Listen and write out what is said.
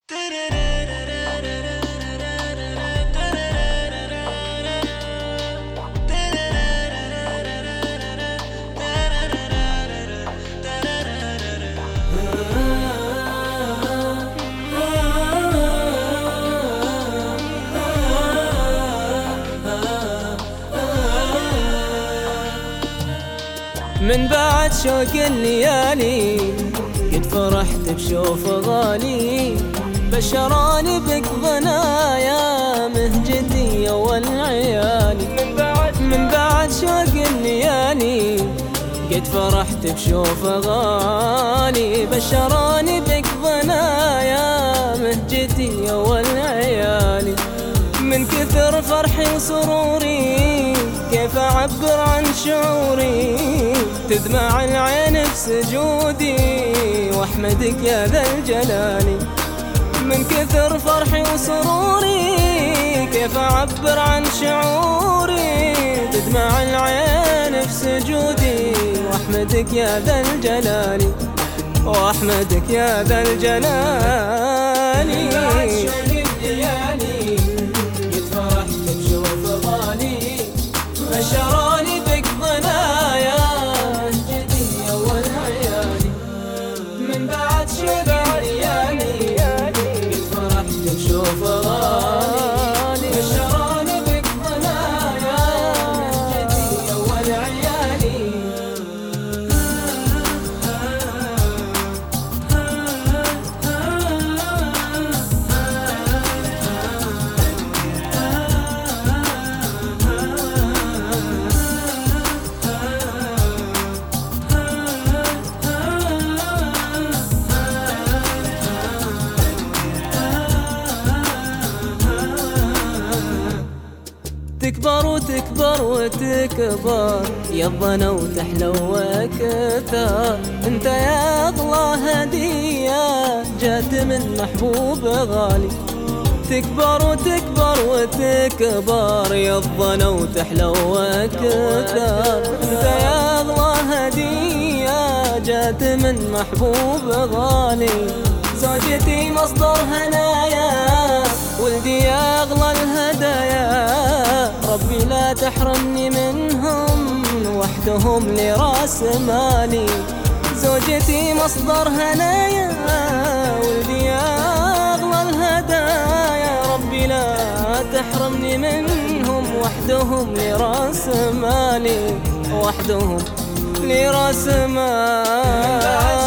من بعد شوق الليالي قد فرحت بشوف غالي، بشراني بك ضنايا مهجتي والعيالي. من بعد شوق الليالي قد فرحت بشوف غالي، بشراني بك ضنايا مهجتي والعيالي. من كثر فرحي وسروري كيف أعبر عن شعوري، تدمع العين بسجودي واحمدك يا ذا الجلال. من كثر فرحي وسروري كيف أعبر عن شعوري، تدمع العين بسجودي واحمدك يا ذا الجلال، واحمدك يا ذا الجلال. بشراني بك ضنايا مهجتي والعيالي. من بعد شوق الليالي قد فرحت بشوف غالي، بشراني بك ضنايا مهجتي والعيالي. تكبر وتكبر وتكبر يا الظنا وتحلو وكثر، انت يا اغلى هدية جات من محبوب غالي. تكبر وتكبر وتكبر يا الظنا وتحلو وكثر، انت يا اغلى هدية جات من محبوب غالي. زوجتي مصدر هنايا ولدي يا اغلى الهدايا، ربي لا تحرمني منهم وحدهم لراس مالي. زوجتي مصدر هنايا ولدي يا اغلى الهدايا، ربي لا تحرمني منهم وحدهم لراس مالي، وحدهم لراس مالي.